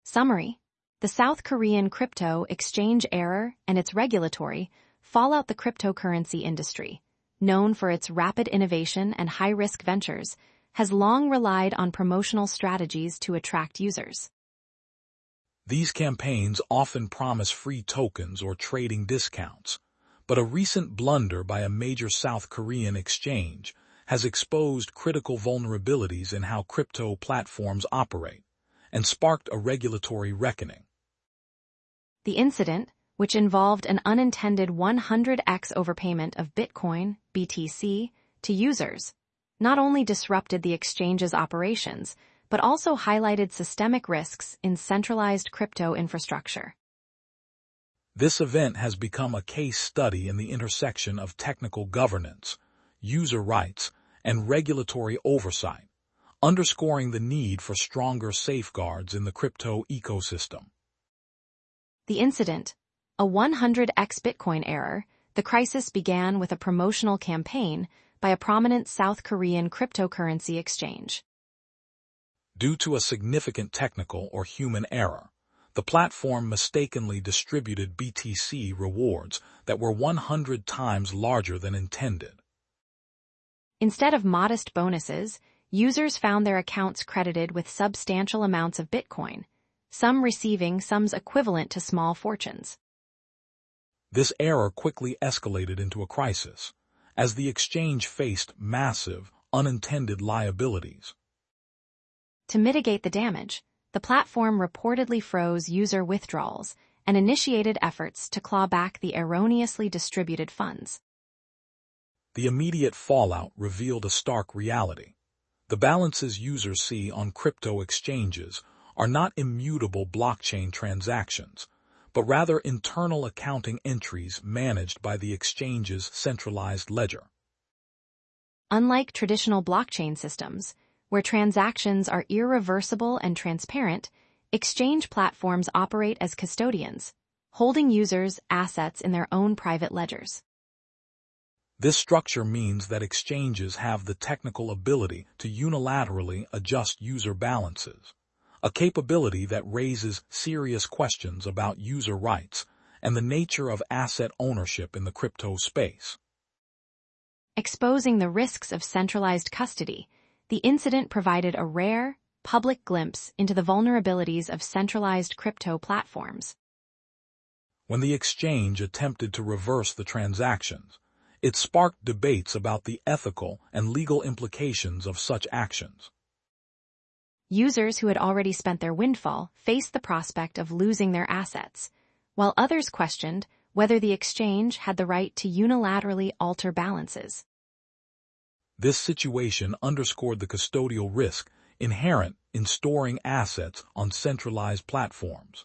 Summary: the South Korean crypto exchange error and its regulatory fallout. The cryptocurrency industry, known for its rapid innovation and high-risk ventures, has long relied on promotional strategies to attract users. These campaigns often promise free tokens or trading discounts, but a recent blunder by a major South Korean exchange has exposed critical vulnerabilities in how crypto platforms operate and sparked a regulatory reckoning. The incident, which involved an unintended 100x overpayment of Bitcoin, BTC, to users, not only disrupted the exchange's operations, but also highlighted systemic risks in centralized crypto infrastructure. This event has become a case study in the intersection of technical governance, user rights, and regulatory oversight, underscoring the need for stronger safeguards in the crypto ecosystem. The incident, a 100x Bitcoin error. The crisis began with a promotional campaign by a prominent South Korean cryptocurrency exchange. Due to a significant technical or human error, the platform mistakenly distributed BTC rewards that were 100 times larger than intended. Instead of modest bonuses, users found their accounts credited with substantial amounts of Bitcoin, some receiving sums equivalent to small fortunes. This error quickly escalated into a crisis, as the exchange faced massive, unintended liabilities. To mitigate the damage, the platform reportedly froze user withdrawals and initiated efforts to claw back the erroneously distributed funds. The immediate fallout revealed a stark reality. The balances users see on crypto exchanges are not immutable blockchain transactions, but rather internal accounting entries managed by the exchange's centralized ledger. Unlike traditional blockchain systems, where transactions are irreversible and transparent, exchange platforms operate as custodians, holding users' assets in their own private ledgers. This structure means that exchanges have the technical ability to unilaterally adjust user balances, a capability that raises serious questions about user rights and the nature of asset ownership in the crypto space. Exposing the risks of centralized custody, the incident provided a rare, public glimpse into the vulnerabilities of centralized crypto platforms. When the exchange attempted to reverse the transactions, it sparked debates about the ethical and legal implications of such actions. Users who had already spent their windfall faced the prospect of losing their assets, while others questioned whether the exchange had the right to unilaterally alter balances. This situation underscored the custodial risk inherent in storing assets on centralized platforms.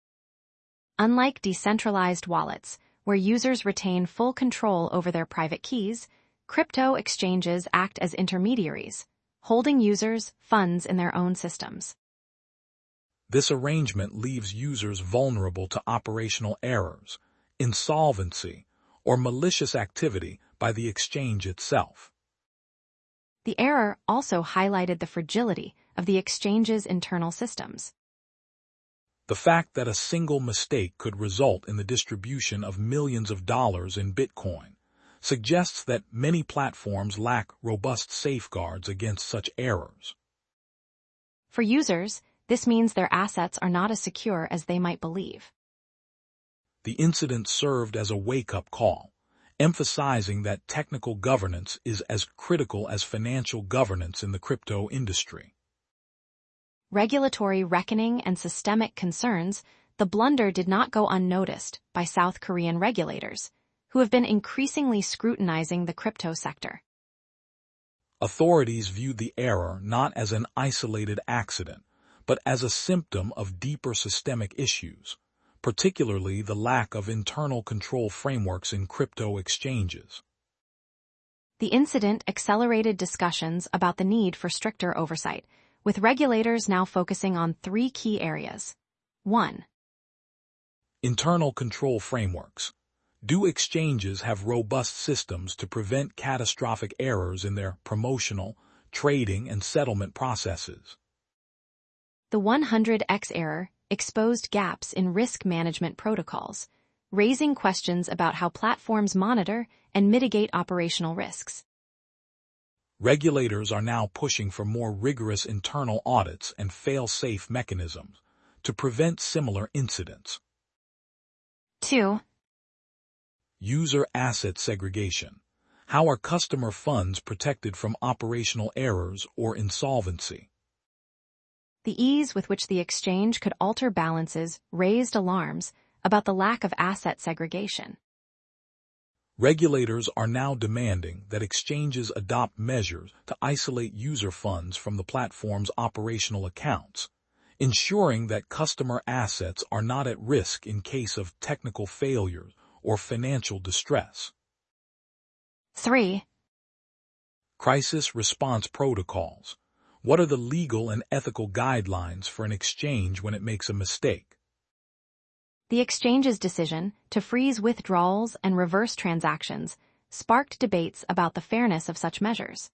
Unlike decentralized wallets, where users retain full control over their private keys, crypto exchanges act as intermediaries, holding users' funds in their own systems. This arrangement leaves users vulnerable to operational errors, insolvency, or malicious activity by the exchange itself. The error also highlighted the fragility of the exchange's internal systems. The fact that a single mistake could result in the distribution of millions of dollars in Bitcoin suggests that many platforms lack robust safeguards against such errors. For users, this means their assets are not as secure as they might believe. The incident served as a wake-up call, emphasizing that technical governance is as critical as financial governance in the crypto industry. Regulatory reckoning and systemic concerns, the blunder did not go unnoticed by South Korean regulators, who have been increasingly scrutinizing the crypto sector. Authorities viewed the error not as an isolated accident, but as a symptom of deeper systemic issues, particularly the lack of internal control frameworks in crypto exchanges. The incident accelerated discussions about the need for stricter oversight, with regulators now focusing on 3 key areas. 1. Internal control frameworks. Do exchanges have robust systems to prevent catastrophic errors in their promotional, trading, and settlement processes? The 100x error exposed gaps in risk management protocols, raising questions about how platforms monitor and mitigate operational risks. Regulators are now pushing for more rigorous internal audits and fail-safe mechanisms to prevent similar incidents. 2. User asset segregation. How are customer funds protected from operational errors or insolvency? The ease with which the exchange could alter balances raised alarms about the lack of asset segregation. Regulators are now demanding that exchanges adopt measures to isolate user funds from the platform's operational accounts, ensuring that customer assets are not at risk in case of technical failures or financial distress. 3. Crisis response protocols. What are the legal and ethical guidelines for an exchange when it makes a mistake? The exchange's decision to freeze withdrawals and reverse transactions sparked debates about the fairness of such measures.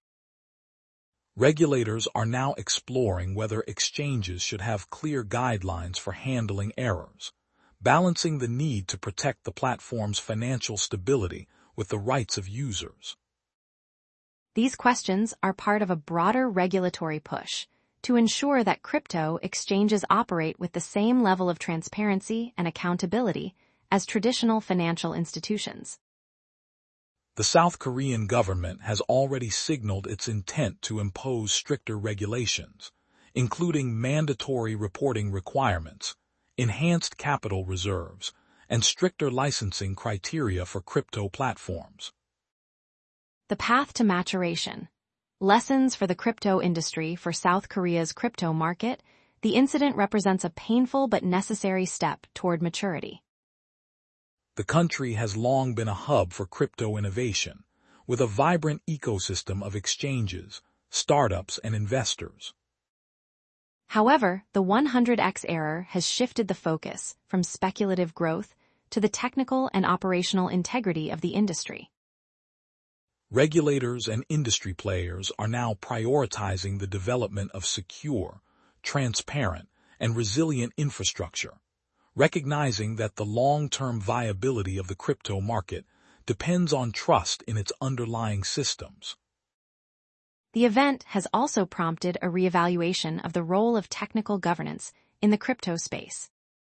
Regulators are now exploring whether exchanges should have clear guidelines for handling errors, balancing the need to protect the platform's financial stability with the rights of users. These questions are part of a broader regulatory push to ensure that crypto exchanges operate with the same level of transparency and accountability as traditional financial institutions. The South Korean government has already signaled its intent to impose stricter regulations, including mandatory reporting requirements, enhanced capital reserves, and stricter licensing criteria for crypto platforms. The path to maturation. Lessons for the crypto industry for South Korea's crypto market. The incident represents a painful but necessary step toward maturity. The country has long been a hub for crypto innovation, with a vibrant ecosystem of exchanges, startups, and investors. However, the 100x error has shifted the focus from speculative growth to the technical and operational integrity of the industry. Regulators and industry players are now prioritizing the development of secure, transparent, and resilient infrastructure, recognizing that the long-term viability of the crypto market depends on trust in its underlying systems. The event has also prompted a reevaluation of the role of technical governance in the crypto space.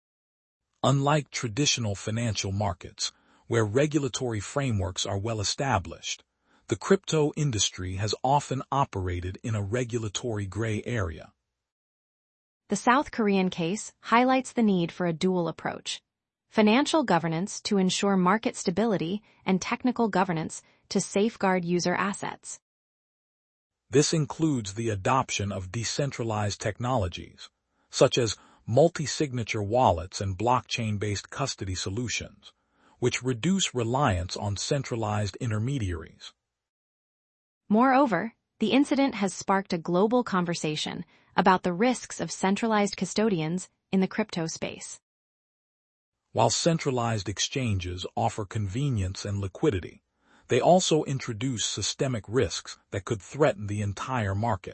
Unlike traditional financial markets, where regulatory frameworks are well established, the crypto industry has often operated in a regulatory gray area. The South Korean case highlights the need for a dual approach: financial governance to ensure market stability and technical governance to safeguard user assets. This includes the adoption of decentralized technologies, such as multi-signature wallets and blockchain-based custody solutions, which reduce reliance on centralized intermediaries. Moreover, the incident has sparked a global conversation about the risks of centralized custodians in the crypto space. While centralized exchanges offer convenience and liquidity, they also introduce systemic risks that could threaten the entire market.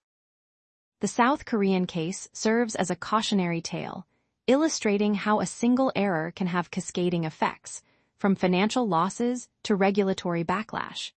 The South Korean case serves as a cautionary tale, illustrating how a single error can have cascading effects, from financial losses to regulatory backlash.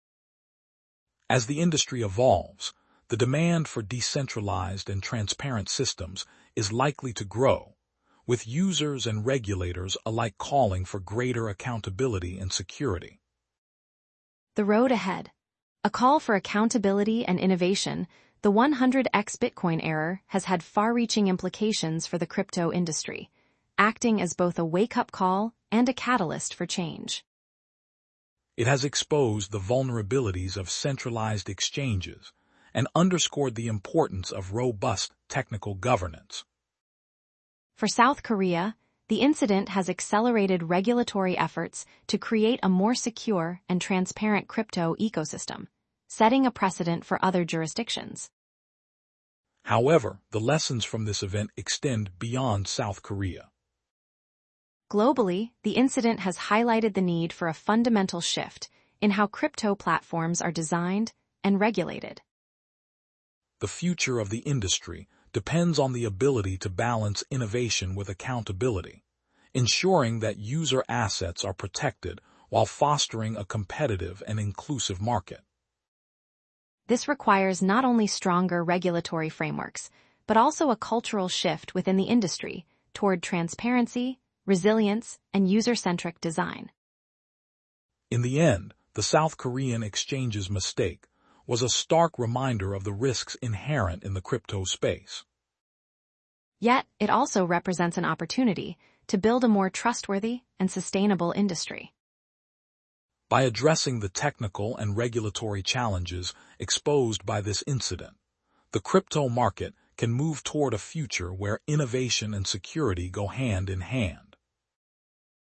As the industry evolves, the demand for decentralized and transparent systems is likely to grow, with users and regulators alike calling for greater accountability and security. The road ahead. A call for accountability and innovation. The 100x Bitcoin error has had far-reaching implications for the crypto industry, acting as both a wake-up call and a catalyst for change. It has exposed the vulnerabilities of centralized exchanges and underscored the importance of robust technical governance. For South Korea, the incident has accelerated regulatory efforts to create a more secure and transparent crypto ecosystem, setting a precedent for other jurisdictions. However, the lessons from this event extend beyond South Korea. Globally, the incident has highlighted the need for a fundamental shift in how crypto platforms are designed and regulated. The future of the industry depends on the ability to balance innovation with accountability, ensuring that user assets are protected while fostering a competitive and inclusive market. This requires not only stronger regulatory frameworks, but also a cultural shift within the industry toward transparency, resilience, and user-centric design. In the end, the South Korean exchange's mistake was a stark reminder of the risks inherent in the crypto space. Yet, it also represents an opportunity to build a more trustworthy and sustainable industry. By addressing the technical and regulatory challenges exposed by this incident, the crypto market can move toward a future where innovation and security go hand in hand.